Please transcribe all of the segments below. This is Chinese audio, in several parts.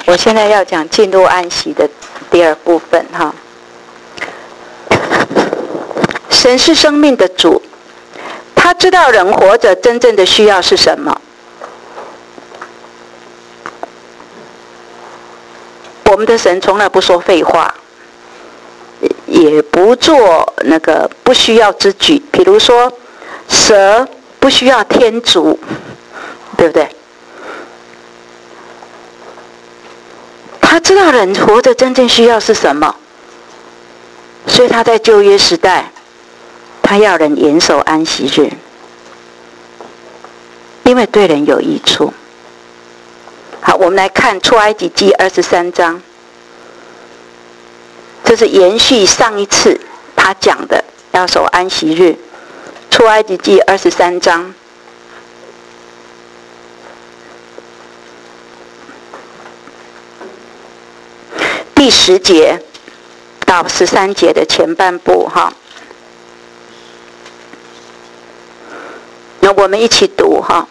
我现在要讲进入安息的第二部分哈。神是生命的主，他知道人活着真正的需要是什么。我们的神从来不说废话，也不做那个不需要之举。比如说，蛇不需要天竺，对不对？他知道人活着真正需要是什么，所以他在旧约时代，他要人严守安息日，因为对人有益处。好，我们来看出埃及记23章，这是延续上一次他讲的要守安息日。出埃及记23章第10节到13节的前半部哈，那我们一起读哈。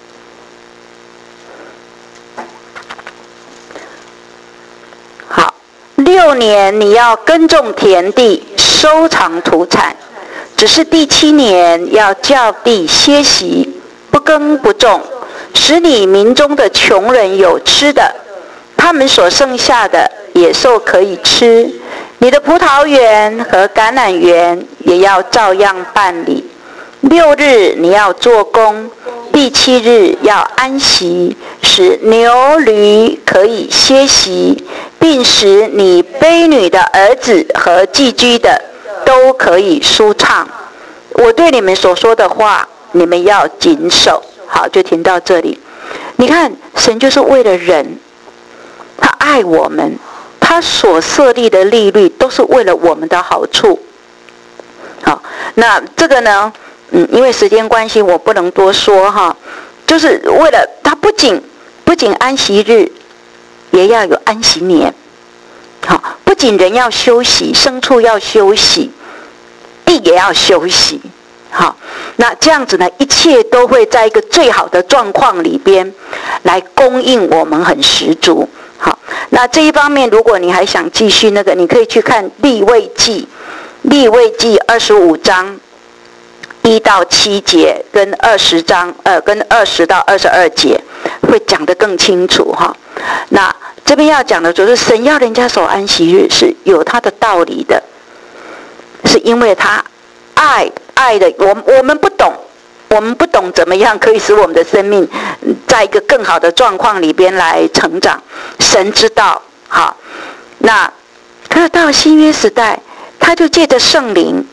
好，6年你要耕种田地，收藏土产，只是第7年要叫地歇息，不耕不种，使你民中的穷人有吃的，他们所剩下的野兽可以吃，你的葡萄园和橄榄园也要照样办理。6日你要做工，第7日要安息，使牛驴可以歇息，并使你婢女的儿子和寄居的都可以舒畅。我对你们所说的话，你们要谨守。好，就停到这里。你看，神就是为了人，他爱我们，他所设立的律例都是为了我们的好处。好，那这个呢，因为时间关系，我不能多说哈。就是为了他不仅安息日，也要有安息年。好，不仅人要休息，牲畜要休息，地也要休息。好，那这样子呢，一切都会在一个最好的状况里边来供应我们很十足。好，那这一方面，如果你还想继续那个，你可以去看利未记25章1到7节，跟20到22节会讲得更清楚哈。那这边要讲的就是神要人家守安息日是有他的道理的，是因为他爱的我们不懂怎么样可以使我们的生命在一个更好的状况里边来成长，神知道。好，那可是到新约时代，他就借着圣灵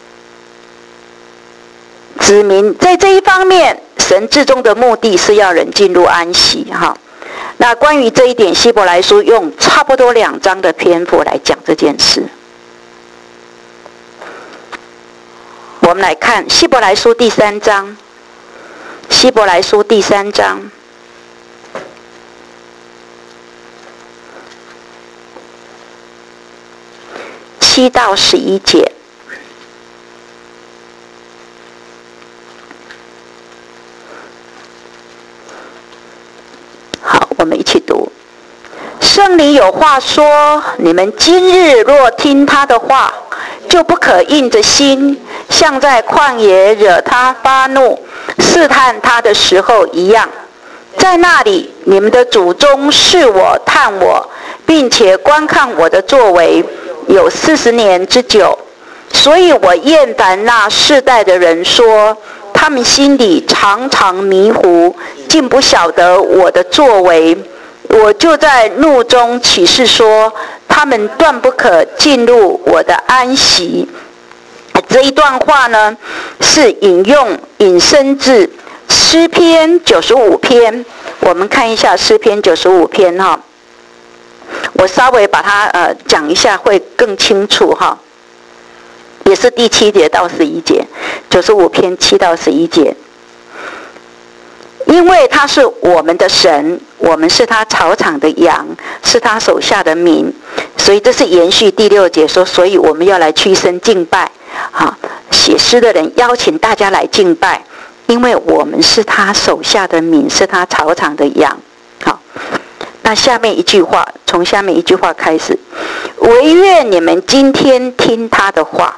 指明，在这一方面，神至终的目的是要人进入安息哈。那关于这一点，希伯来书用差不多2章的篇幅来讲这件事。我们来看希伯来书第3章，希伯来书第3章7到11节。好，我们一起读。圣灵有话说：你们今日若听他的话，就不可硬着心，像在旷野惹他发怒、试探他的时候一样。在那里，你们的祖宗试我、探我，并且观看我的作为，有40年之久。所以我厌烦那世代的人说，他们心里常常迷糊，竟不晓得我的作为。我就在怒中起誓说，他们断不可进入我的安息。这一段话呢，是引申自诗篇95篇。我们看一下诗篇95篇哈，我稍微把它讲一下会更清楚哈。也是第7节到11节，95篇7到11节。因为他是我们的神，我们是他草场的羊，是他手下的民，所以这是延续第6节说，所以我们要来屈身敬拜。好，写诗的人邀请大家来敬拜，因为我们是他手下的民，是他草场的羊。好， 那下面一句话，从下面一句话开始，惟愿你们今天听他的话。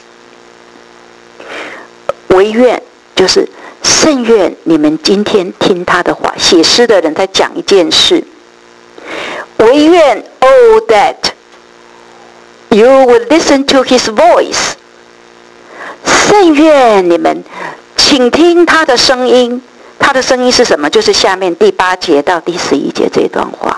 惟愿就是甚愿你们今天听他的话。写诗的人在讲一件事，惟愿 Oh that you would listen to his voice。甚愿你们请听他的声音。他的声音是什么？就是下面第8节到第11节这段话。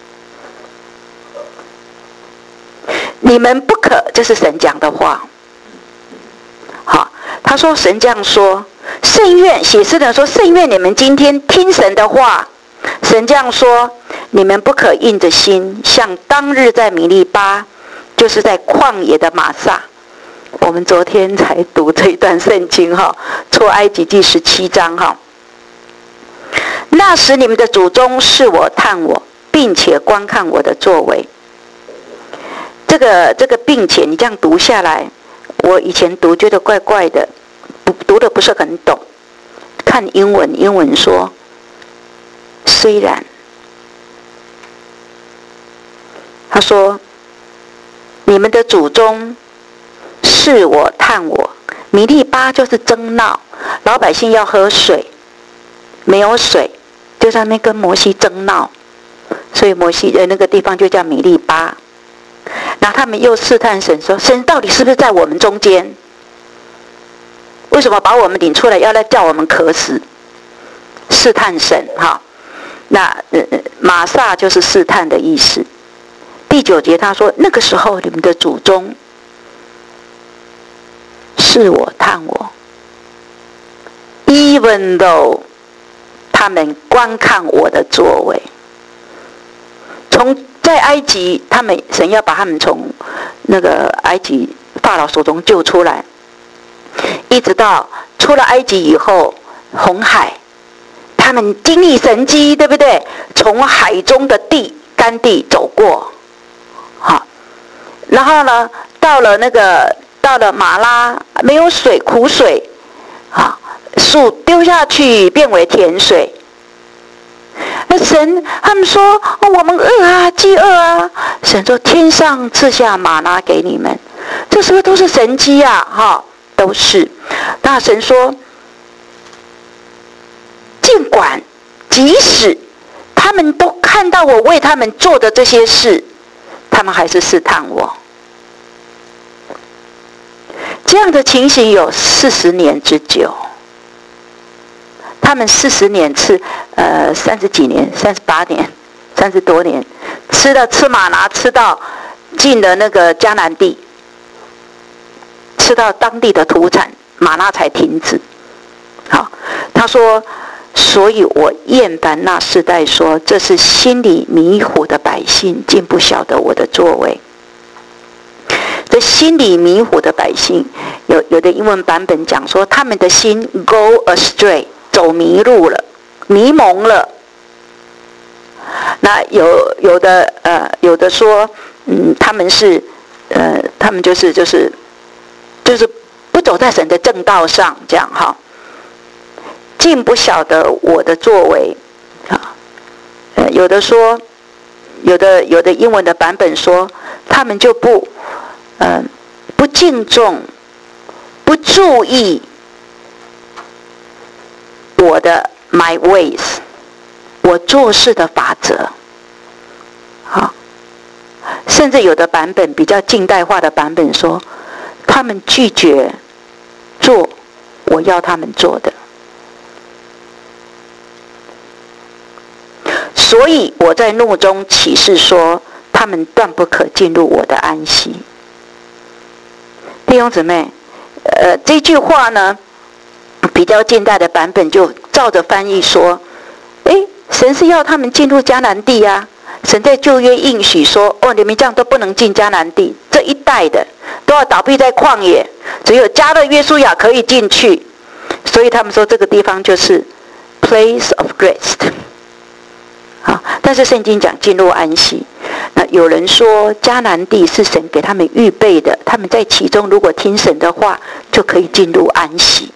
你们不可，这是神讲的话。好，他说神这样说，甚愿写诗的人说，甚愿你们今天听神的话。神这样说，你们不可硬着心，像当日在米利巴，就是在旷野的玛撒。我们昨天才读这一段圣经哈，出埃及记17章哈。那时你们的祖宗视我探我，并且观看我的作为。这个并且你这样读下来，我以前读觉得怪怪的，读的不是很懂。看英文说，虽然，他说你们的祖宗视我探我。米利巴就是争闹，老百姓要喝水，没有水，就在那边跟摩西争闹，所以摩西的那个地方就叫米利巴。然后他们又试探神说，神到底是不是在我们中间？为什么把我们领出来要来叫我们渴死？试探神哈。那玛撒就是试探的意思。第9节他说，那个时候你们的祖宗视我探我， even though 他们观看我的作为。从在埃及，他们神要把他们从那个埃及法老手中救出来，一直到出了埃及以后，红海，他们经历神迹，对不对？从海中的干地走过，好，然后呢，到了马拉，没有水，苦水，啊，树丢下去变为甜水。那神他们说，我们饿啊，饥饿啊。神说，天上赐下玛拿给你们，这是不是都是神迹啊？哈，都是。那神说，尽管即使他们都看到我为他们做的这些事，他们还是试探我。这样的情形有40年之久。他们40年吃30几年38年30多年，吃玛拿，吃到进了那个迦南地，吃到当地的土产，玛拿才停止。好，他说，所以我厌烦那世代，说这是心里迷糊的百姓，竟不晓得我的作为。这心里迷糊的百姓，有的英文版本讲说，他们的心 go astray， 走迷路了，迷蒙了。那有的说，他们是他们就是不走在神的正道上，这样哈，竟不晓得我的作为啊。有的说，有的英文的版本说，他们就不敬重，不注意我的 my ways， 我做事的法则。好，甚至有的版本比较近代化的版本说，他们拒绝做我要他们做的。所以我在怒中起誓说，他们断不可进入我的安息。弟兄姊妹，这句话呢，比较近代的版本就照着翻译说，神是要他们进入迦南地啊。神在旧约应许说，你们这样都不能进迦南地，这一代的都要倒闭在旷野，只有迦勒约书亚可以进去。所以他们说这个地方就是 place of rest。但是圣经讲进入安息。那有人说迦南地是神给他们预备的，他们在其中如果听神的话，就可以进入安息。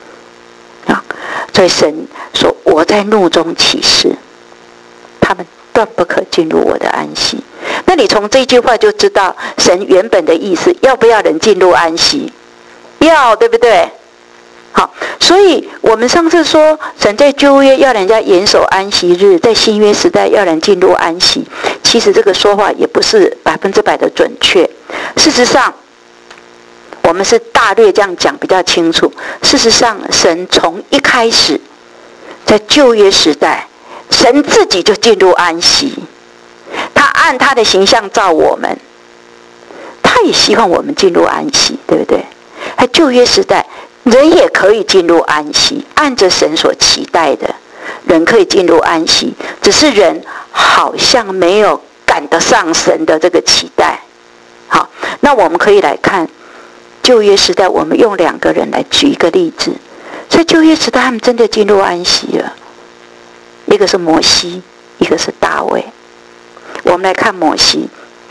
所以神说，我在怒中起誓，他们断不可进入我的安息。那你从这句话就知道神原本的意思，要不要人进入安息？要，对不对？好，所以我们上次说神在旧约要人家严守安息日，在新约时代要人进入安息，其实这个说法也不是100%的准确。事实上我们是大略这样讲比较清楚。事实上神从一开始在旧约时代，神自己就进入安息，他按他的形象造我们，他也希望我们进入安息，对不对？在旧约时代人也可以进入安息，按着神所期待的人可以进入安息，只是人好像没有赶得上神的这个期待。好，那我们可以来看旧约时代，我们用2个人来举一个例子。所以旧约时代他们真的进入安息了，一个是摩西，一个是大卫。我们来看摩西。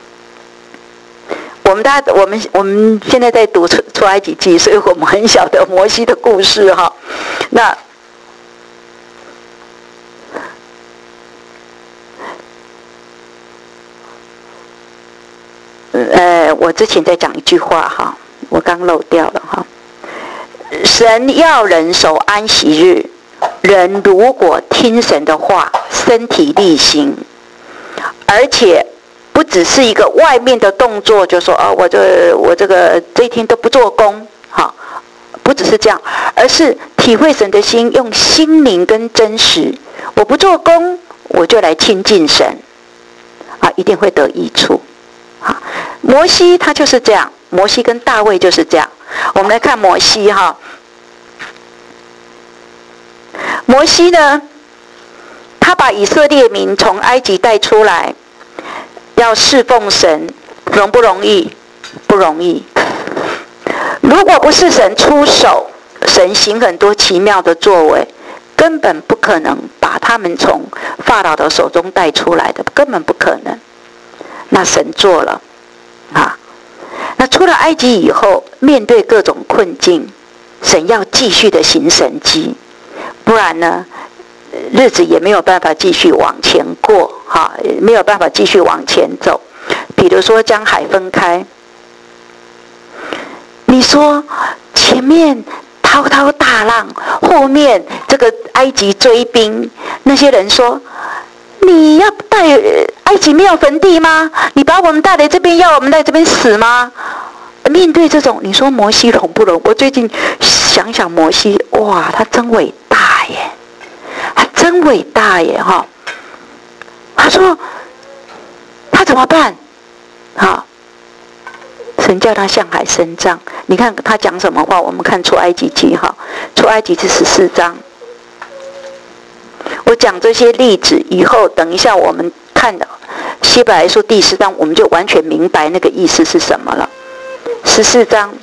我们现在在读出埃及记，所以我们很晓得摩西的故事哈。那我之前在讲一句话哈，我刚漏掉了哈。神要人守安息日，人如果听神的话，身体力行，而且不只是一个外面的动作，就说我这一天都不做工，好，不只是这样，而是体会神的心，用心灵跟真实，我不做工，我就来亲近神，一定会得益处。好，摩西他就是这样，摩西跟大卫就是这样。我们来看摩西哈，摩西呢，他把以色列民从埃及带出来，要侍奉神，容不容易？不容易。如果不是神出手，神行很多奇妙的作为，根本不可能把他们从法老的手中带出来的，根本不可能。那神做了啊。那出了埃及以后，面对各种困境，神要继续的行神迹，不然呢，日子也没有办法继续往前过，没有办法继续往前走。比如说将海分开，你说前面滔滔大浪，后面这个埃及追兵，那些人说你要带埃及没有坟地吗？你把我们带来这边，要我们在这边死吗？面对这种，你说摩西容不容？我最近想想摩西，哇，他真伟大耶，他真伟大耶哈！他说他怎么办？好，神叫他向海伸张。你看他讲什么话？我们看出埃及记哈，出埃及记14章。我讲这些例子以后，等一下我们看的希伯来书第10章，我们就完全明白那个意思是什么了。14章，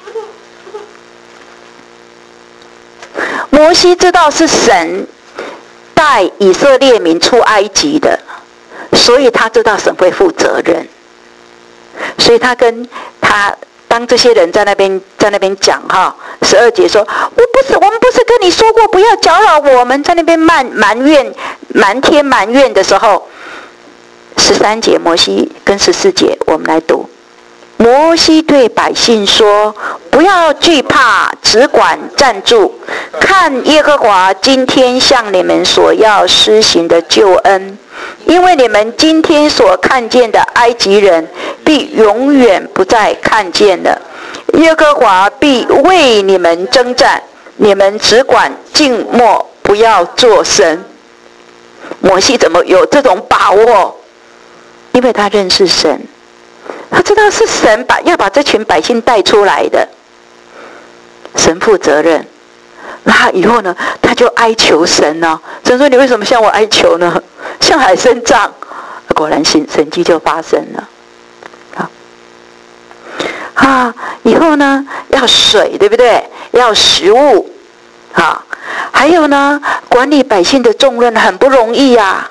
摩西知道是神带以色列民出埃及的，所以他知道神会负责任，所以他跟他当这些人在那边讲哈，12节说，我们不是跟你说过不要搅扰我们，在那边埋天埋怨的时候，13节摩西跟14节我们来读。摩西对百姓说，不要惧怕，只管站住，看耶和华今天向你们所要施行的救恩，因为你们今天所看见的埃及人必永远不再看见了，耶和华必为你们征战，你们只管静默，不要作声。摩西怎么有这种把握？因为他认识神，他知道是神要把这群百姓带出来的，神负责任。那以后呢，他就哀求神呢，神说你为什么向我哀求呢？向海伸张，果然神迹就发生了。以后呢要水，对不对？要食物，还有呢管理百姓的重任很不容易啊。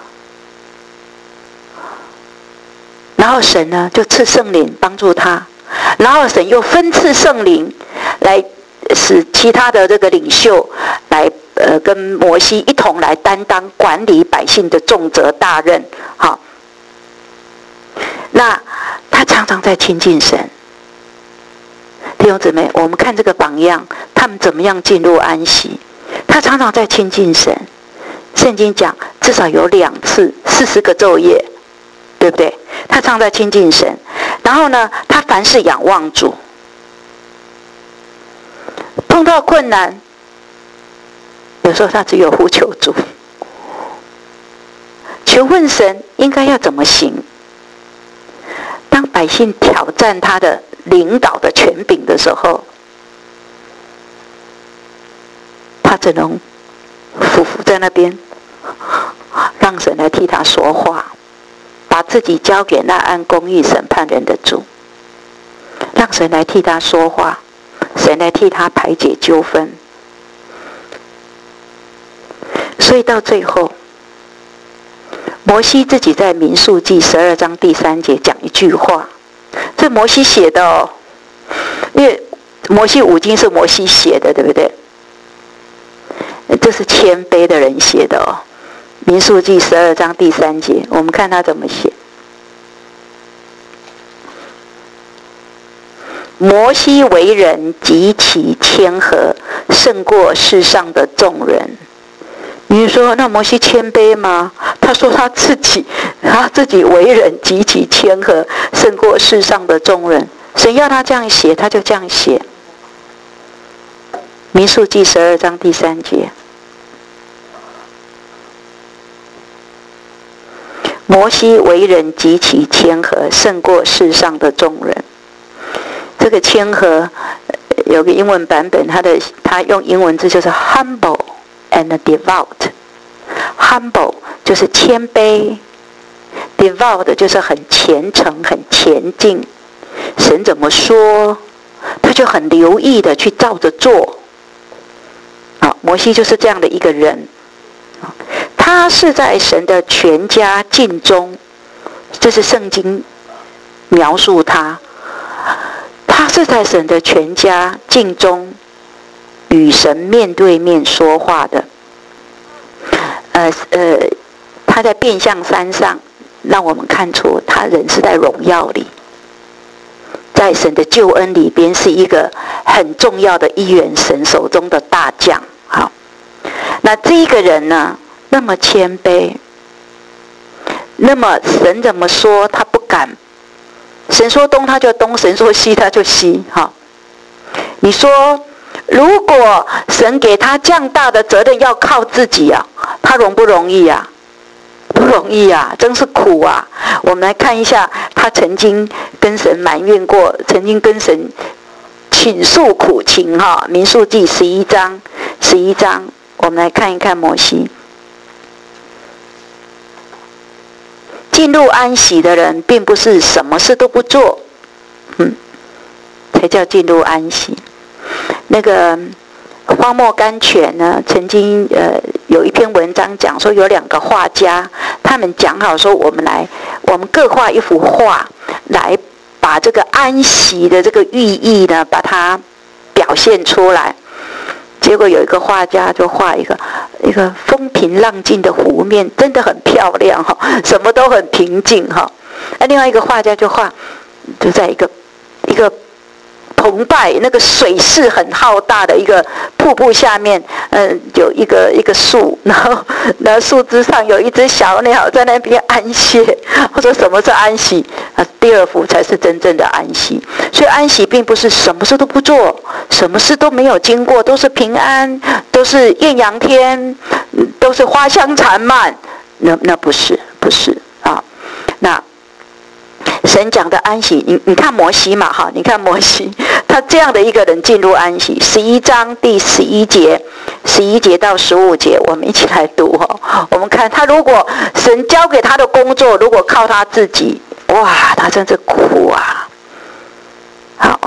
然后神呢就赐圣灵帮助他，然后神又分赐圣灵来使其他的这个领袖来跟摩西一同来担当管理百姓的重责大任。好，那他常常在亲近神。弟兄姊妹，我们看这个榜样，他们怎么样进入安息？他常常在亲近神。圣经讲至少有2次40个昼夜，对不对？他常在亲近神。然后呢，他凡事仰望主。碰到困难，有时候他只有呼求主，求问神应该要怎么行。当百姓挑战他的领导的权柄的时候，他只能匍匐在那边，让神来替他说话，把自己交给那按公义审判人的主，让神来替他说话，神来替他排解纠纷。所以到最后，摩西自己在民数记12章第3节讲一句话，这摩西写的哦，因为摩西五经是摩西写的，对不对？这是谦卑的人写的哦。民数记12章第3节，我们看他怎么写。摩西为人极其谦和，胜过世上的众人。你说那摩西谦卑吗？他说他自己为人极其谦和，胜过世上的众人。神要他这样写，他就这样写。民数记12章第3节，摩西为人极其谦和，胜过世上的众人。这个谦和有个英文版本，他用英文字就是 humble and devout。humble 就是谦卑， devout 就是很虔诚很前进，神怎么说他就很留意的去照着做。好，摩西就是这样的一个人，他是在神的全家尽忠，这是圣经描述他是在神的全家尽忠，与神面对面说话的。他在变相山上让我们看出他人是在荣耀里，在神的救恩里边是一个很重要的一员，神手中的大将。好，那这一个人呢，那么谦卑，那么神怎么说他不敢，神说东他就东，神说西他就西。好，你说如果神给他这样大的责任要靠自己啊，他容不容易啊？不容易啊，真是苦啊。我们来看一下，他曾经跟神埋怨过，曾经跟神倾诉苦情哈。民数记11章，我们来看一看摩西。进入安息的人，并不是什么事都不做，才叫进入安息。那个荒漠甘泉呢，曾经有一篇文章讲说，有2个画家，他们讲好说，我们各画一幅画，来把这个安息的这个寓意呢，把它表现出来。结果有一个画家就画一个风平浪静的湖面，真的很漂亮哈，什么都很平静哈。那另外一个画家就在一个澎湃，那个水势很浩大的一个瀑布下面，有一个树，然后树枝上有一只小鸟在那边安歇。我说什么是安息？第2幅才是真正的安息。所以安息并不是什么事都不做，什么事都没有经过，都是平安，都是艳阳天，都是花香缠漫。那不是啊。那神讲的安息，你看摩西嘛哈，你看摩西，他这样的一个人进入安息。11章第11节到15节，我们一起来读哈。我们看他，如果神交给他的工作，如果靠他自己，哇，他真是苦啊。好，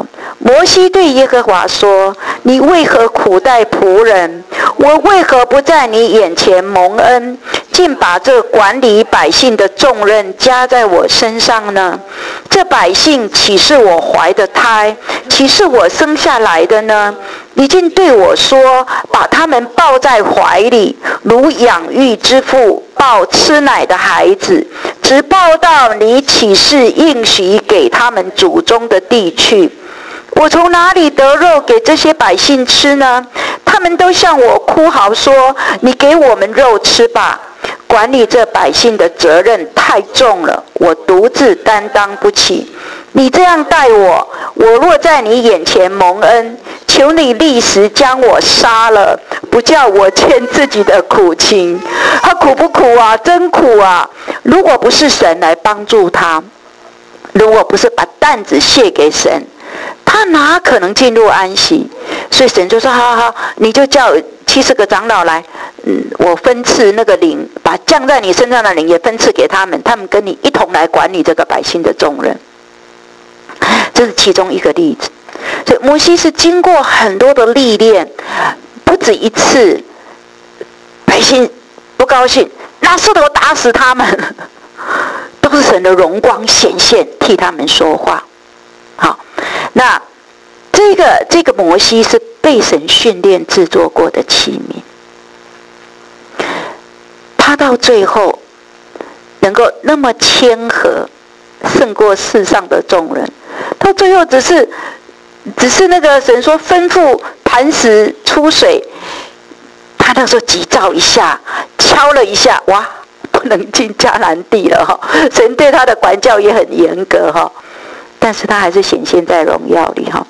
摩西对耶和华说：你为何苦待仆人？我为何不在你眼前蒙恩，竟把这管理百姓的重任加在我身上呢？这百姓岂是我怀的胎，岂是我生下来的呢？你竟对我说，把他们抱在怀里，如养育之父抱吃奶的孩子，直抱到你岂是应许给他们祖宗的地去。我从哪里得肉给这些百姓吃呢？他们都向我哭嚎说：你给我们肉吃吧。管理这百姓的责任太重了，我独自担当不起。你这样待我，我若在你眼前蒙恩，求你立时将我杀了，不叫我欠自己的苦情。他苦不苦啊？真苦啊！如果不是神来帮助他，如果不是把担子卸给神，他哪可能进入安息？所以神就说：好好好，你就叫70个长老来，我分赐那个灵，把降在你身上的灵也分赐给他们，他们跟你一同来管理这个百姓的重任。这是其中一个例子。所以摩西是经过很多的历练，不止一次，百姓不高兴，拿石头打死他们，都是神的荣光显现，替他们说话。好，那这个摩西是被神训练制作过的器皿，他到最后能够那么谦和，胜过世上的众人。到最后只是那个神说吩咐磐石出水，他那时候急躁一下，敲了一下，哇，不能进迦南地了哈。神对他的管教也很严格哈。但是他还是显现在荣耀里哈。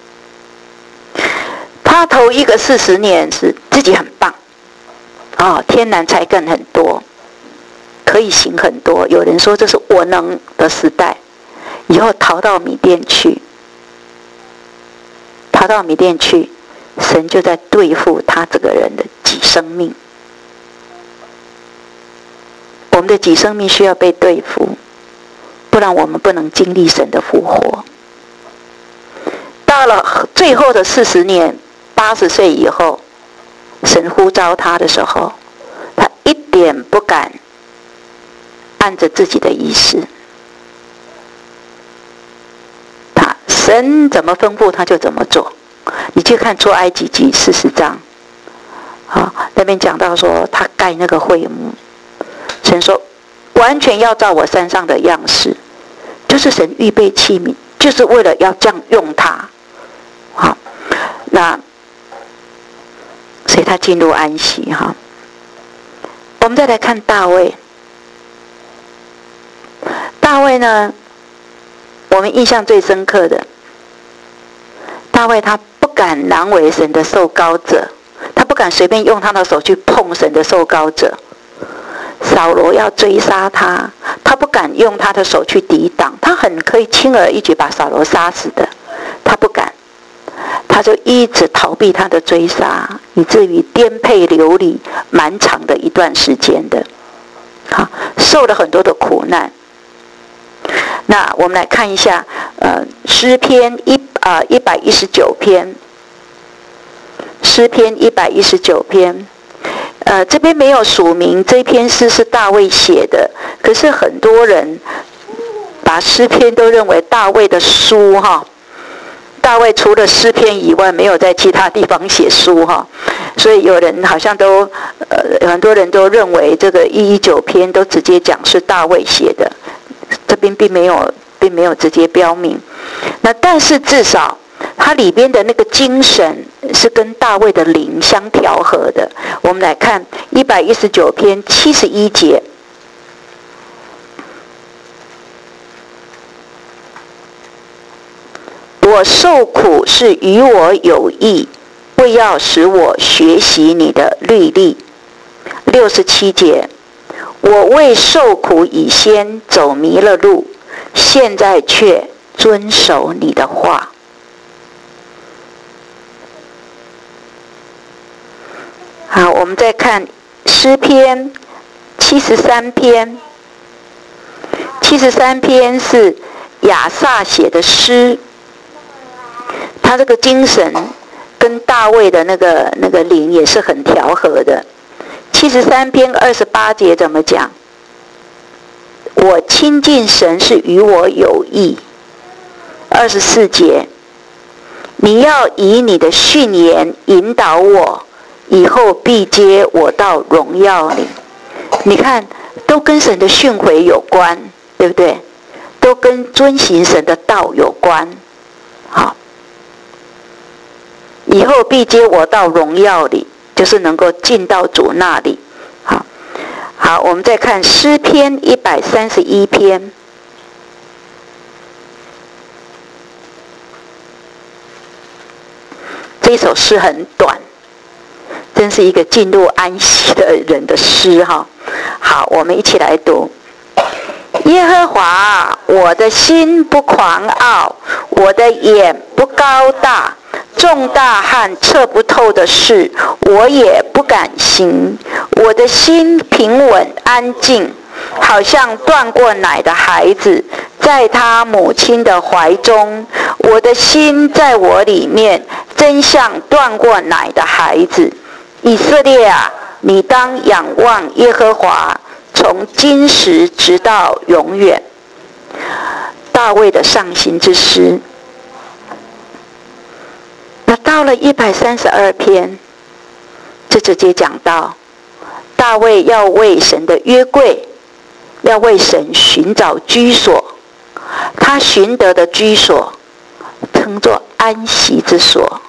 他头一个40年是自己很棒，天然才干很多，可以行很多。有人说这是我能的时代，以后逃到米甸去，神就在对付他这个人的己生命。我们的己生命需要被对付，不然我们不能经历神的复活。到了最后的40年，80岁以后，神呼召他的时候，他一点不敢按着自己的意思，神怎么吩咐他就怎么做。你去看出埃及记40章，那边讲到说他盖那个会幕，神说完全要照我山上的样式，就是神预备器皿，就是为了要这样用它。好，那所以他进入安息哈。我们再来看大卫。大卫呢，我们印象最深刻的，大卫他不敢难为神的受膏者，他不敢随便用他的手去碰神的受膏者。扫罗要追杀他，他不敢用他的手去抵挡，他很可以轻而易举把扫罗杀死的，他不敢，他就一直逃避他的追杀，以至于颠沛流离蛮长的一段时间的，受了很多的苦难。那我们来看一下，诗篇119篇，诗篇119篇。这边没有署名，这篇诗是大卫写的，可是很多人把诗篇都认为大卫的书哈。大卫除了诗篇以外，没有在其他地方写书哈，所以有人好像都很多人都认为这个119篇都直接讲是大卫写的，这边并没有直接标明。那但是至少它里边的那个精神是跟大卫的灵相调和的。我们来看119篇71节。我受苦是与我有益，为要使我学习你的律例。67节，我为受苦以先走迷了路，现在却遵守你的话。好，我们再看诗篇73篇。73篇是亚萨写的诗。 他这个精神跟大卫的那个灵也是很调和的。73篇28节怎么讲？我亲近神是与我有益。24节，你要以你的训言引导我，以后必接我到荣耀里。你看，都跟神的训诲有关，对不对？都跟遵行神的道有关。好，以后必接我到荣耀里，就是能够进到主那里。好，我们再看诗篇131篇。这首诗很短，真是一个进入安息的人的诗哈。好，我们一起来读。耶和华，我的心不狂傲，我的眼不高大，重大和测不透的事，我也不敢行。我的心平稳安静，好像断过奶的孩子，在他母亲的怀中。我的心在我里面，真像断过奶的孩子。以色列啊，你当仰望耶和华，从今时直到永远。大卫的上行之诗。那到了132篇，这直接讲到大卫要为神的约柜，要为神寻找居所。他寻得的居所称作安息之所。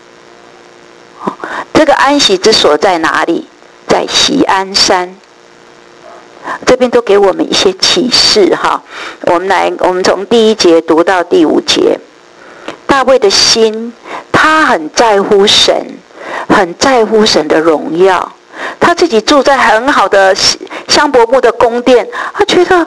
这个安息之所在哪里？在锡安山。这边都给我们一些启示哈。我们从第1节读到第5节。大卫的心，他很在乎神，很在乎神的荣耀。他自己住在很好的香柏木的宫殿，他觉得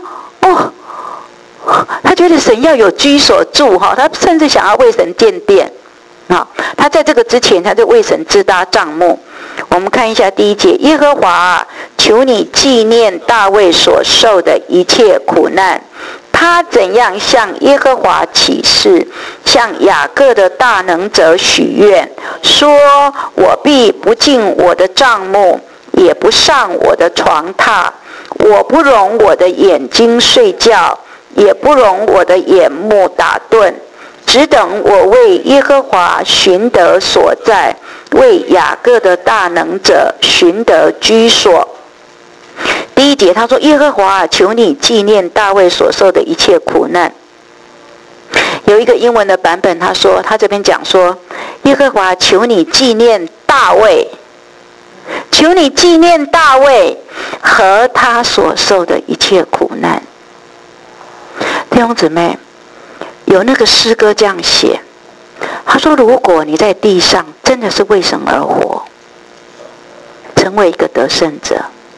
他觉得神要有居所住哈，他甚至想要为神建殿。他在这个之前，他就为神支搭帐幕。我们看一下第1节，耶和华啊，求你纪念大卫所受的一切苦难。他怎样向耶和华起誓，向雅各的大能者许愿，说：我必不进我的帐幕，也不上我的床榻，我不容我的眼睛睡觉，也不容我的眼目打盹，只等我为耶和华寻得所在，为雅各的大能者寻得居所。第1节他说，耶和华求你纪念大卫所受的一切苦难。有一个英文的版本，他这边讲说，耶和华求你纪念大卫，求你纪念大卫和他所受的一切苦难。弟兄姊妹，有那个诗歌这样写，他说，如果你在地上真的是为神而活，成为一个得胜者。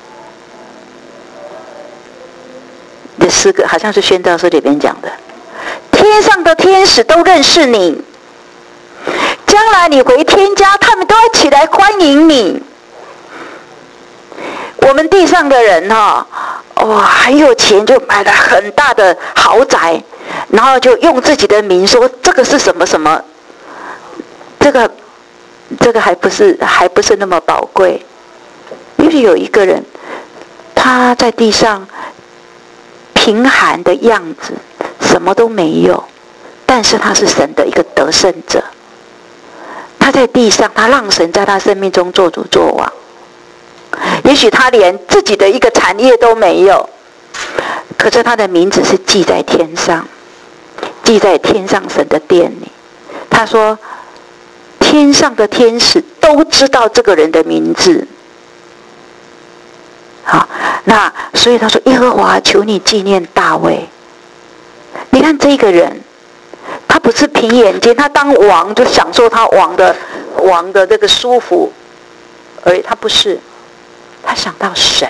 的诗歌好像是宣道书里边讲的，天上的天使都认识你，将来你回天家，他们都要起来欢迎你。我们地上的人很有钱，就买了很大的豪宅，然后就用自己的名说这个是什么什么，这个还不是那么宝贵。因为有一个人，他在地上贫寒的样子，什么都没有，但是他是神的一个得胜者。他在地上，他让神在他生命中做主做王。也许他连自己的一个产业都没有，可是他的名字是记在天上，记在天上神的殿里。他说，天上的天使都知道这个人的名字。好，那所以他说，耶和华求你纪念大卫。你看这个人，他不是凭眼睛，他当王就享受他王的这个舒服，而他不是，他想到神，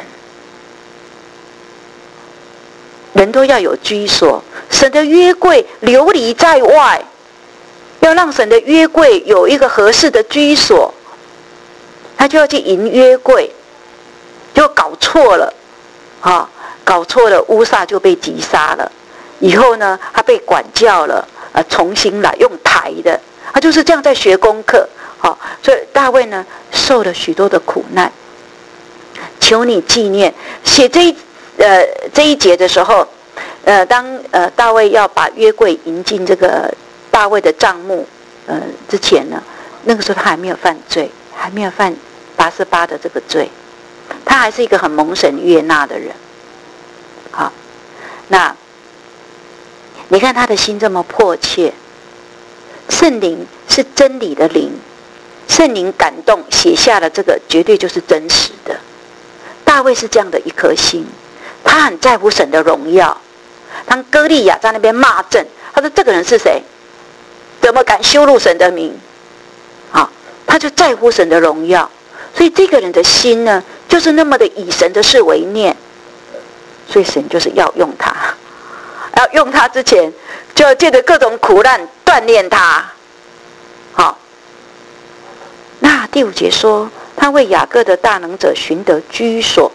人都要有居所，神的约柜流离在外，要让神的约柜有一个合适的居所，他就要去迎约柜。就搞错了，搞错了，乌撒就被击杀了。以后呢，他被管教了，重新来用抬的， 他就是这样在学功课。好，所以大卫呢受了许多的苦难。求你纪念。写这一节的时候，当大卫要把约柜迎进这个大卫的帐幕之前呢，那个时候他还没有犯罪，还没有犯88的这个罪，他还是一个很蒙神悦纳的人。好，那你看他的心这么迫切，圣灵是真理的灵，圣灵感动写下了这个，绝对就是真实的。大卫是这样的一颗心，他很在乎神的荣耀。当歌利亚在那边骂阵，他说这个人是谁？怎么敢羞辱神的名？好，他就在乎神的荣耀，所以这个人的心呢，就是那么的以神的事为念。所以神就是要用他，要用他之前，就要借着各种苦难锻炼他。好，那第5节说，他为雅各的大能者寻得居所。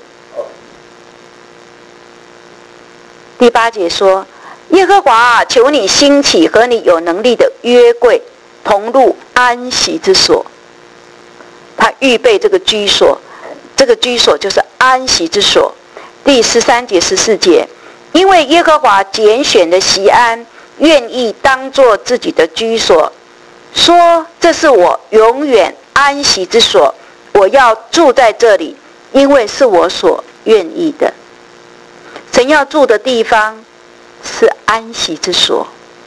第8节说，耶和华啊，求你兴起和你有能力的约柜同入安息之所。他预备这个居所，这个居所就是安息之所。第13节14节，因为耶和华拣选的锡安，愿意当作自己的居所，说这是我永远安息之所，我要住在这里，因为是我所愿意的。神要住的地方是安息之所。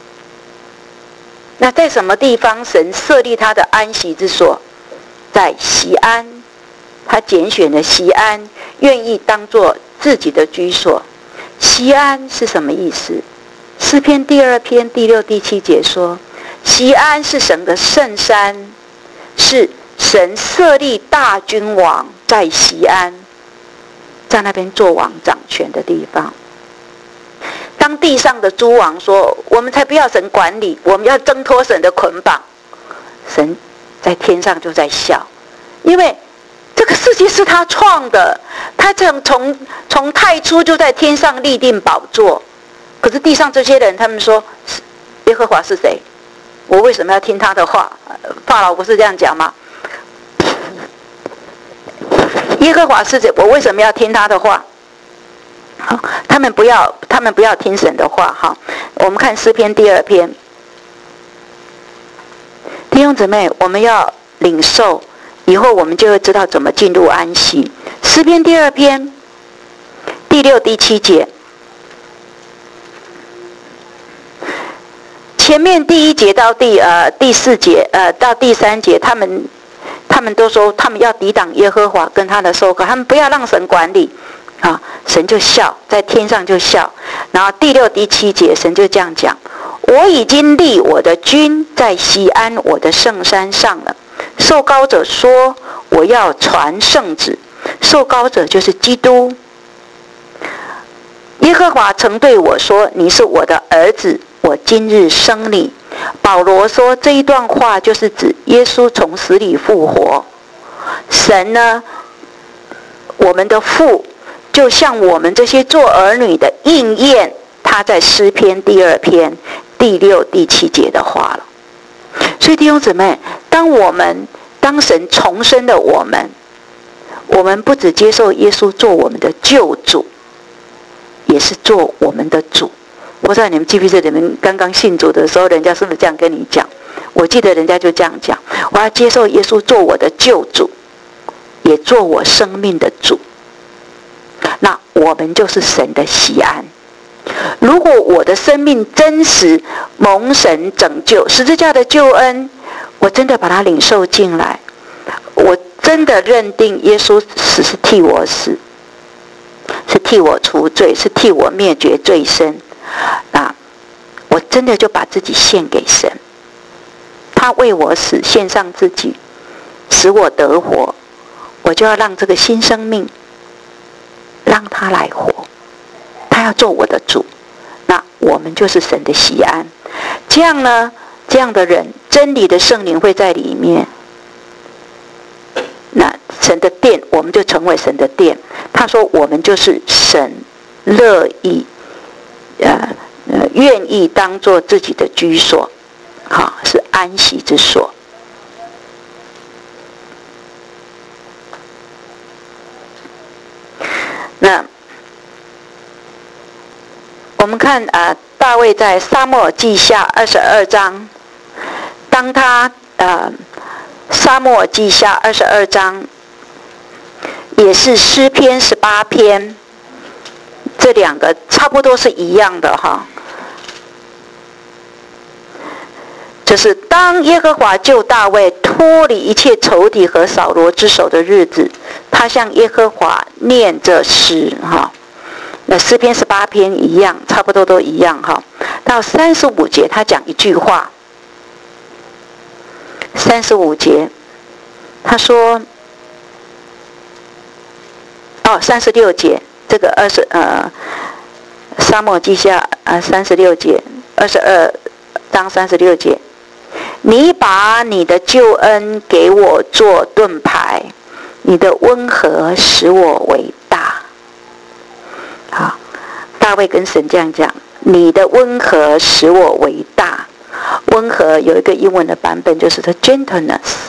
那在什么地方神设立他的安息之所？在锡安，他拣选的锡安，愿意当作自己的居所。锡安是什么意思？诗篇第2篇第6、第7节说，锡安是神的圣山，是神设立大君王在锡安，在那边做王掌权的地方。当地上的诸王说，我们才不要神管理，我们要挣脱神的捆绑，神在天上就在笑，因为这个世界是他创的，他从太初就在天上立定宝座。可是地上这些人，他们说耶和华是谁？我为什么要听他的话？法老不是这样讲吗？耶和华是谁？我为什么要听他的话？好，他们不要听神的话。好，我们看诗篇第2篇，弟兄姊妹，我们要领受，以后我们就会知道怎么进入安息。诗篇第2篇第6、第7节，前面第1节到第4节，到第3节，他们都说他们要抵挡耶和华跟他的受膏，他们不要让神管理啊，神就笑，在天上就笑。然后第6、第7节，神就这样讲：我已经立我的君在锡安我的圣山上了。受膏者说，我要传圣旨。受膏者就是基督。耶和华曾对我说，你是我的儿子，我今日生你。保罗说，这一段话就是指耶稣从死里复活。神呢，我们的父，就像我们这些做儿女的应验他在诗篇第2篇第6、第7节的话了。所以弟兄姊妹，当神重生的我们不只接受耶稣做我们的救主，也是做我们的主。不知道你们记不记得，你们刚刚信主的时候，人家是不是这样跟你讲？我记得人家就这样讲：我要接受耶稣做我的救主，也做我生命的主。那我们就是神的锡安。如果我的生命真实蒙神拯救，十字架的救恩，我真的把它领受进来，我真的认定耶稣死是替我死，是替我除罪，是替我灭绝罪身，那我真的就把自己献给神。他为我死，献上自己，使我得活，我就要让这个新生命让他来活，他要做我的主。那我们就是神的锡安。这样呢，这样的人，真理的圣灵会在里面，那神的殿，我们就成为神的殿。他说我们就是神乐意愿意当作自己的居所。 是安息之所。那我们看大卫在撒母耳记下22章，当他撒母耳记下22章也是诗篇18篇，这两个差不多是一样的就是当耶和华救大卫脱离一切仇敌和扫罗之手的日子，他向耶和华念这诗那诗篇18篇一样，差不多都一样到35节他讲一句话，35节他说36节，这个撒母耳记下36节，22章36节，你把你的救恩给我做盾牌，你的温和使我为大。大卫跟神这样讲，你的温和使我为大。温和有一个英文的版本就是 the gentleness。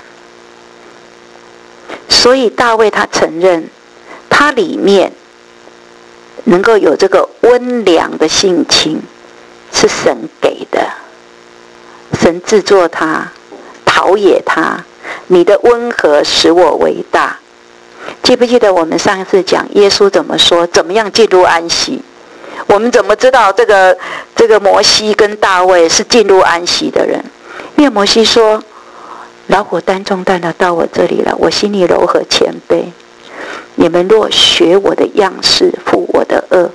所以大卫他承认他里面能够有这个温良的性情是神给的，神制作他，陶冶他，你的温和使我为大。记不记得我们上一次讲耶稣怎么说，怎么样进入安息？我们怎么知道这个摩西跟大卫是进入安息的人？因为摩西说，老虎担重担的到我这里了，我心里柔和谦卑，你们若学我的样式，负我的轭。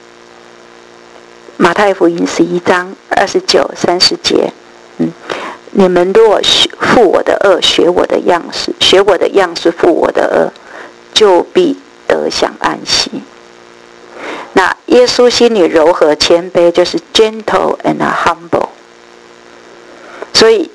马太福音11章29、30节，你们若负我的轭，学我的样式，学我的样式，负我的轭，就必得享安息。那耶稣心里柔和谦卑，就是 gentle and humble。所以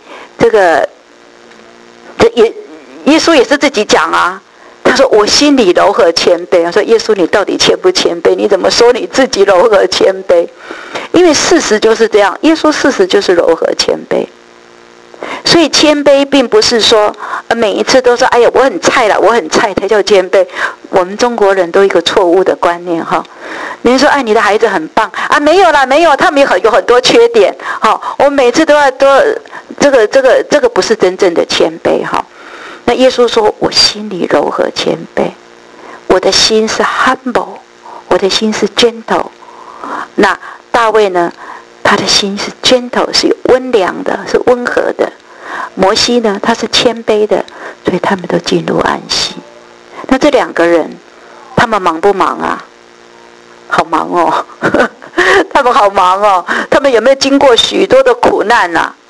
耶稣也是自己讲他说我心里柔和谦卑。他说耶稣你到底谦不谦卑？你怎么说你自己柔和谦卑？因为事实就是这样，耶稣事实就是柔和谦卑。所以谦卑并不是说每一次都说哎呀我很菜了，我很菜才叫谦卑。我们中国人都有一个错误的观念你说你的孩子很棒没有啦，没有，他们有很多缺点我每次都要这个不是真正的谦卑那耶稣说我心里柔和谦卑，我的心是 humble， 我的心是 gentle。 那大卫呢，他的心是 gentle， 是温良的，是温和的。摩西呢，他是谦卑的，所以他们都进入安息。那这两个人他们忙不忙好忙他们好忙他们有没有经过许多的苦难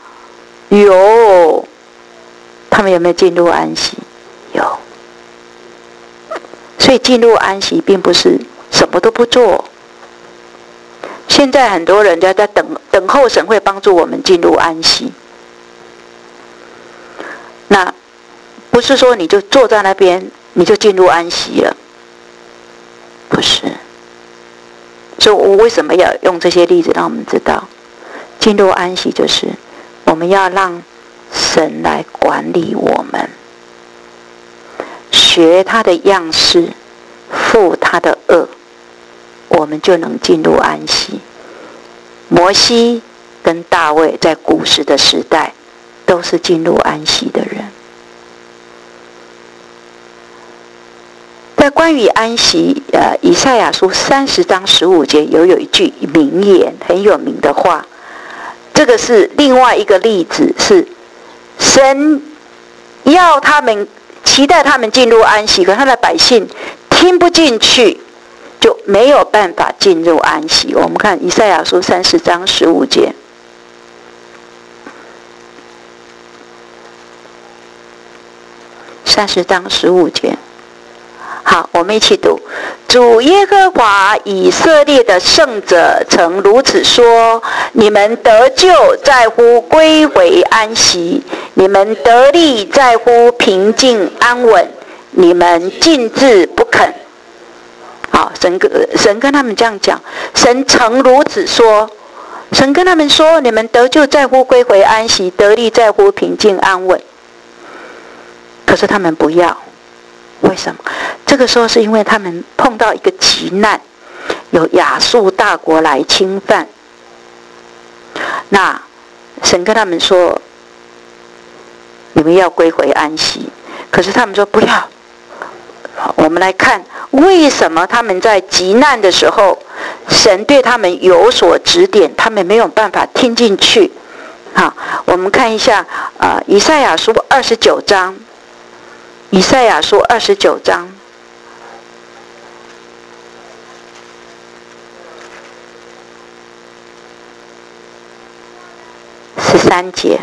有。他们有没有进入安息？有。所以进入安息并不是什么都不做。现在很多人在等候神会帮助我们进入安息。那不是说你就坐在那边你就进入安息了，不是。所以我为什么要用这些例子让我们知道，进入安息就是我们要让神来管理我们，学他的样式，负他的轭，我们就能进入安息。摩西跟大卫在古时的时代都是进入安息的人。在关于安息以赛亚书30章15节有一句名言，很有名的话，这个是另外一个例子，是神要他们期待他们进入安息，可他的百姓听不进去，就没有办法进入安息。我们看以赛亚书30章15节，15节。好，我们一起读。主耶和华以色列的圣者曾如此说：你们得救在乎归回安息，你们得力在乎平静安稳，你们禁止不肯。好，神跟他们这样讲，神曾如此说， 神跟他们说：你们得救在乎归回安息，得力在乎平静安稳。可是他们不要，为什么？这个时候是因为他们碰到一个急难，有亚述大国来侵犯。那神跟他们说：你们要归回安息。可是他们说不要。我们来看为什么他们在急难的时候，神对他们有所指点，他们没有办法听进去。好，我们看一下以赛亚书29章，以赛亚书29章13节。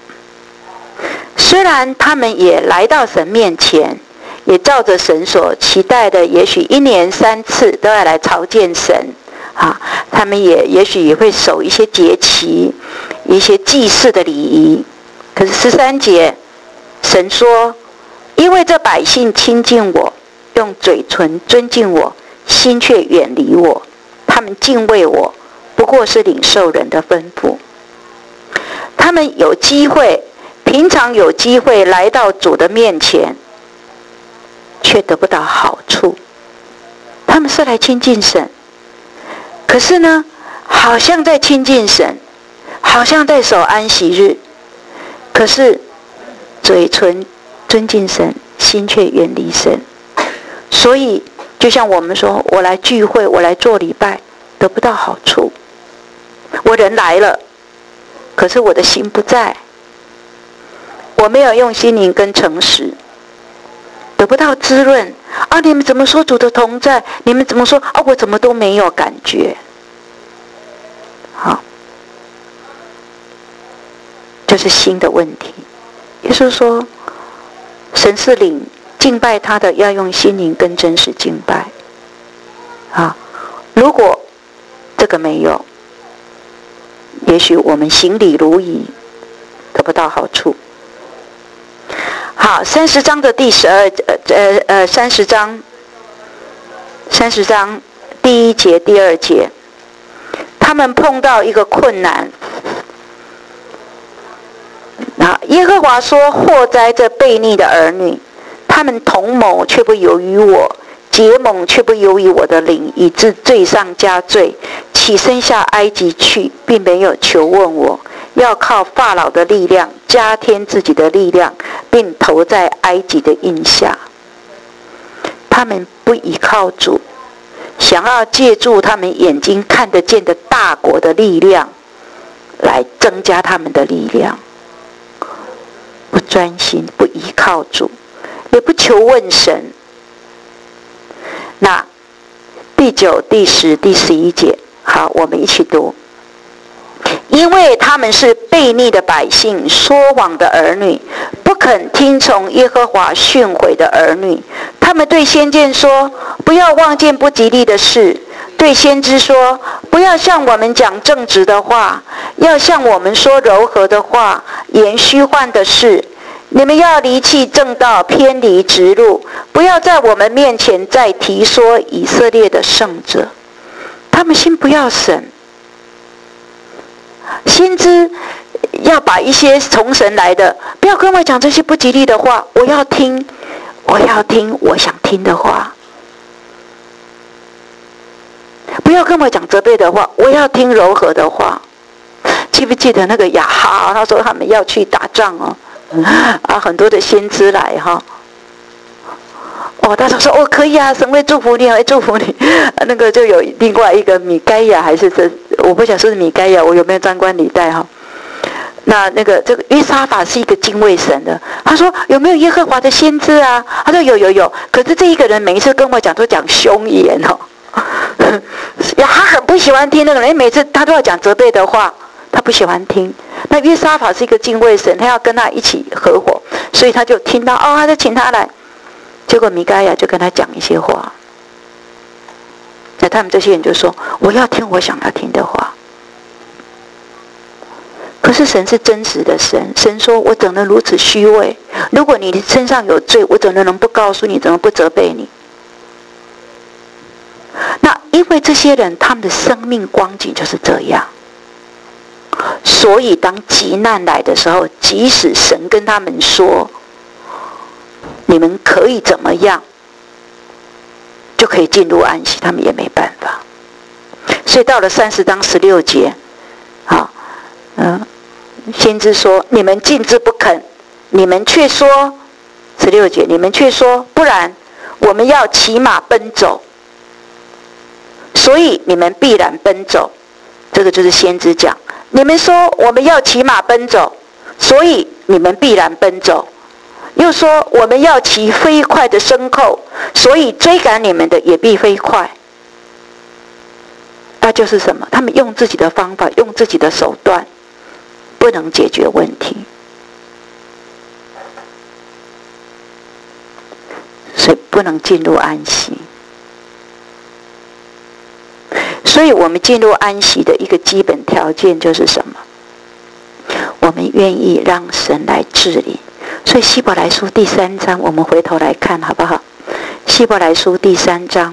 虽然他们也来到神面前，也照着神所期待的，也许1年3次都要来朝见神他们也许也会守一些节期，一些祭祀的礼仪。可是13节，神说：因为这百姓亲近我，用嘴唇尊敬我，心却远离我。他们敬畏我，不过是领受人的吩咐。他们有机会，平常有机会来到主的面前，却得不到好处。他们是来亲近神，可是呢，好像在亲近神，好像在守安息日，可是嘴唇尊敬神，心却远离神。所以就像我们说，我来聚会，我来做礼拜，得不到好处。我人来了，可是我的心不在，我没有用心灵跟诚实，得不到滋润你们怎么说主的同在？你们怎么说我怎么都没有感觉？好，这是心的问题。也就是说，神是领敬拜他的，要用心灵跟真实敬拜如果这个没有，也许我们行礼如仪，得不到好处。好，30章的第30章第1节、第2节，他们碰到一个困难。耶和华说：祸哉这悖逆的儿女，他们同谋却不由于我，结盟却不由于我的灵，以致罪上加罪，起身下埃及去，并没有求问我，要靠法老的力量加添自己的力量，并投在埃及的印下。他们不依靠主，想要借助他们眼睛看得见的大国的力量来增加他们的力量，不专心，不依靠主，也不求问神。那第9、第10、第11节，好，我们一起读。因为他们是悖逆的百姓，说谎的儿女，不肯听从耶和华训诲的儿女。他们对先见说：不要望见不吉利的事；对先知说：不要向我们讲正直的话，要向我们说柔和的话，言虚幻的事。你们要离弃正道，偏离直路，不要在我们面前再提说以色列的圣者。他们先不要神，先知要把一些从神来的，不要跟我讲这些不吉利的话，我要听我想听的话。不要跟我讲责备的话，我要听柔和的话。记不记得那个亚哈，他说他们要去打仗很多的先知来他说可以啊，神会祝福你，会祝福你。那个就有另外一个米该亚，还是我不想说是米该亚，我有没有张冠李戴那个这个约沙法是一个敬畏神的，他说有没有耶和华的先知啊？他说有，可是这一个人每一次跟我讲都讲凶言他很不喜欢听那个人，每次他都要讲责备的话，他不喜欢听。那约沙法是一个敬畏神，他要跟他一起合伙，所以他就听到他就请他来。结果米该亚就跟他讲一些话，那他们这些人就说：我要听我想要听的话。可是神是真实的神，神说：我怎能如此虚伪？如果你身上有罪，我怎能不告诉你，怎么不责备你？那因为这些人他们的生命光景就是这样， 所以当急难来的时候，即使神跟他们说你们可以怎么样就可以进入安息，他们也没办法。所以到了30章16节，先知说你们禁止不肯，你们却说16节，你们却说不然我们要骑马奔走，所以你们必然奔走。这个就是先知讲，你们说我们要骑马奔走，所以你们必然奔走。又说我们要骑飞快的牲口，所以追赶你们的也必飞快。那就是什么？他们用自己的方法，用自己的手段，不能解决问题，所以不能进入安息。所以我们进入安息的一个基本条件就是什么？我们愿意让神来治理。所以希伯来书第3章，我们回头来看好不好？希伯来书第3章，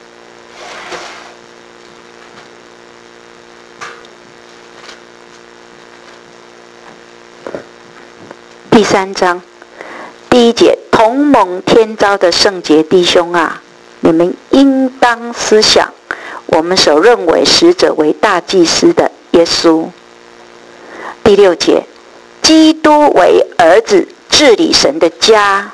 第3章第1节，同蒙天召的圣洁弟兄啊，你们应当思想我们所认为使者为大祭司的耶稣。第6节，基督为儿子治理神的家，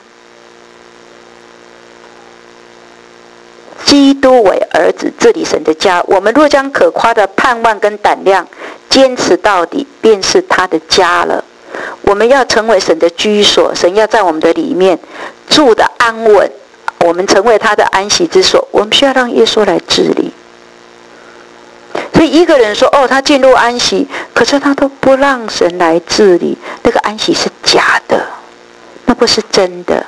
基督为儿子治理神的家。我们若将可夸的盼望跟胆量坚持到底，便是他的家了。我们要成为神的居所，神要在我们的里面住的安稳，我们成为他的安息之所。我们需要让耶稣来治理。所以一个人说他进入安息，可是他都不让神来治理，那个安息是假的，那不是真的。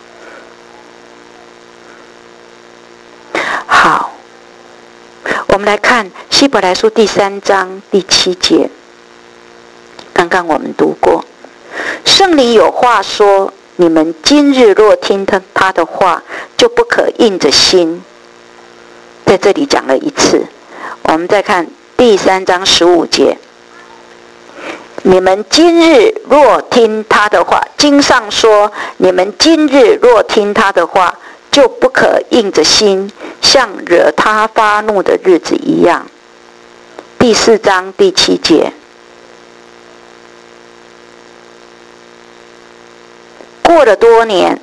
好，我们来看希伯来书第3章第7节，刚刚我们读过，圣灵有话说，你们今日若听他的话，就不可硬着心。在这里讲了一次。我们再看第3章15节，你们今日若听他的话，经上说，你们今日若听他的话，就不可硬着心，像惹他发怒的日子一样。第4章第7节，过了多年，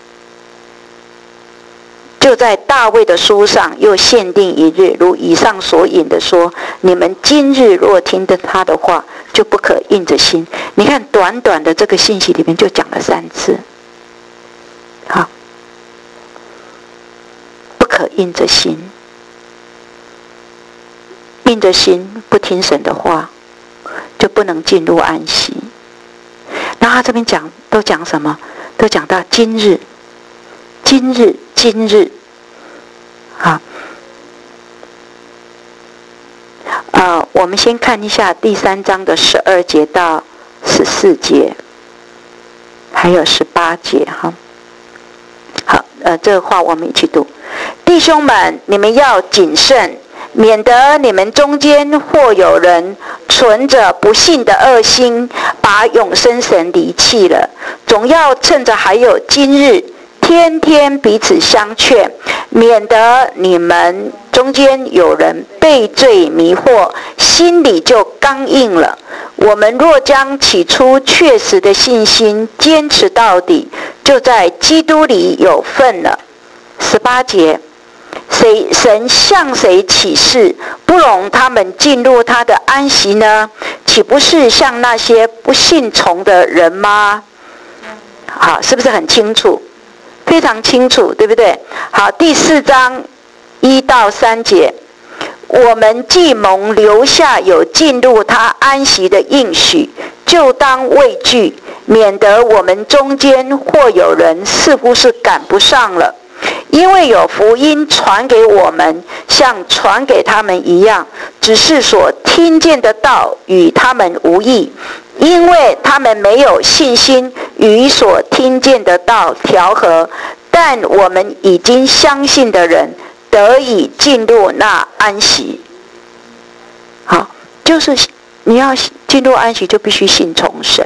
就在大卫的书上又限定一日，如以上所引的说，你们今日若听得他的话，就不可硬着心。你看短短的这个信息里面就讲了3次，好，不可硬着心，硬着心不听神的话，就不能进入安息。然后他这边都讲什么？都讲到今日，今日，今日，我们先看一下第3章的12节到14节，还有18节哈。好，这个话我们一起读。弟兄们，你们要谨慎，免得你们中间或有人存着不信的恶心，把永生神离弃了。总要趁着还有今日，天天彼此相劝，免得你们中间有人被罪迷惑，心里就刚硬了。我们若将起初确实的信心坚持到底，就在基督里有份了。18节，神向谁起誓，不容他们进入他的安息呢？岂不是像那些不信从的人吗？好，是不是很清楚？非常清楚，对不对？好，第4章1到3节，我们既蒙留下有进入他安息的应许，就当畏惧，免得我们中间或有人似乎是赶不上了。因为有福音传给我们，像传给他们一样，只是所听见的道与他们无异，因为他们没有信心与所听见的道调和。但我们已经相信的人得以进入那安息。好，就是你要进入安息，就必须信从神。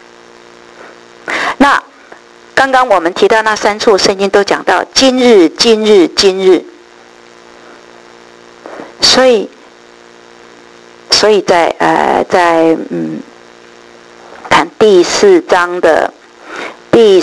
那刚刚我们提到那3处圣经都讲到今日，今日，今日。所以在看第4章的第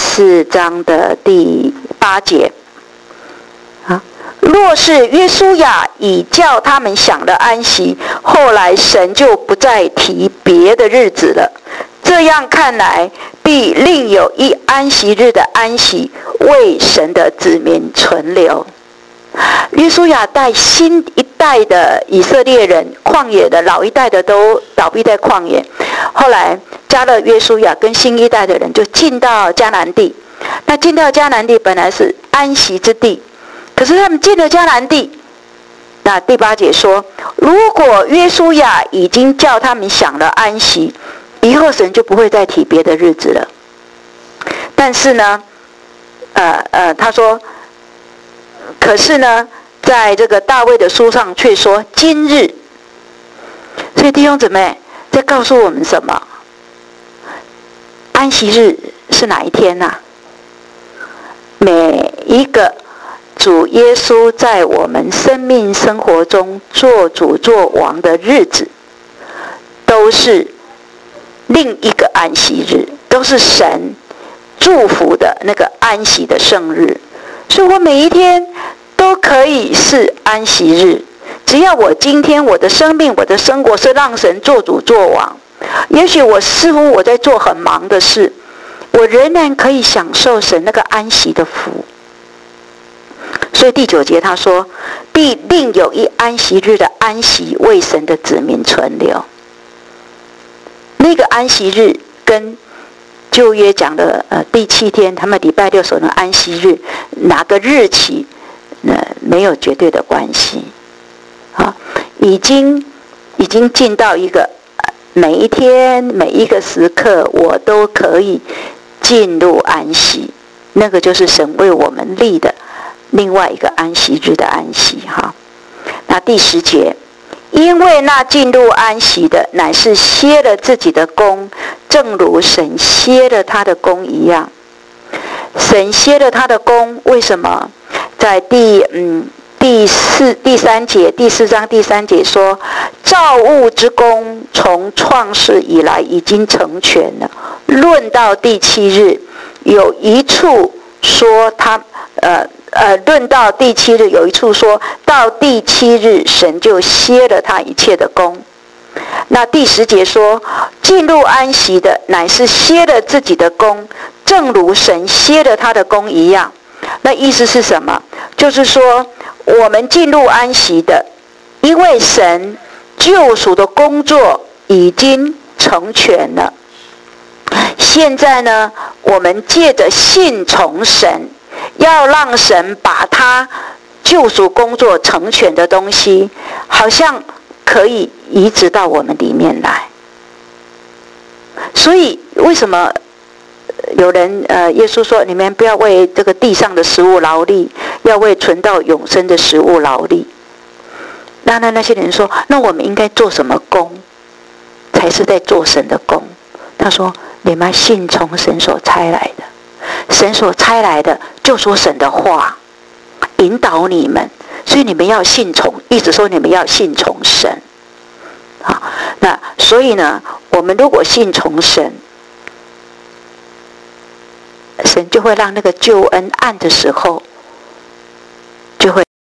8节啊，若是约书亚已叫他们享了安息，后来神就不再提别的日子了。这样看来，必另有一安息日的安息为神的子民存留。约书亚带新一代的以色列人，旷野的老一代的都倒闭在旷野，后来加了约书亚跟新一代的人就进到迦南地。那进到迦南地本来是安息之地，可是他们进了迦南地，那第8节说，如果约书亚已经叫他们享了安息，以后神就不会再提别的日子了。但是呢他说，可是呢在这个大卫的书上却说今日。所以弟兄姊妹在告诉我们什么？安息日是哪一天啊？每一个主耶稣在我们生命生活中做主做王的日子，都是另一个安息日，都是神祝福的那个安息的圣日。所以我每一天都可以是安息日，只要我今天我的生命我的生活是让神做主做王。也许似乎我在做很忙的事，我仍然可以享受神那个安息的福。所以第9节他说，必另有一安息日的安息为神的子民存留。那个安息日跟旧约讲的第7天他们礼拜6守的安息日哪个日期没有绝对的关系啊，已经进到一个每一天每一个时刻我都可以进入安息，那个就是神为我们立的另外一个安息日的安息哈。那第10节，因为那进入安息的乃是歇了自己的功，正如神歇了他的功一样。神歇了他的功，为什么？在第3节，第4章第3节说，造物之功从创世以来已经成全了。论到第7日，有一处说论到第7日，有一处说到第7日，神就歇了他一切的功。那第10节说，进入安息的乃是歇了自己的功，正如神歇了他的功一样。那意思是什么？就是说我们进入安息的，因为神救赎的工作已经成全了。现在呢，我们借着信从神，要让神把他救赎工作成全的东西，好像可以移植到我们里面来。所以为什么有人耶稣说，你们不要为这个地上的食物劳力，要为存到永生的食物劳力。那些人说，那我们应该做什么工才是在做神的工？他说，你们信从神所差来的，神所差来的就说神的话引导你们，所以你们要信从，一直说你们要信从神。好，那所以呢，我们如果信从神，神就会让那个救恩按的时候，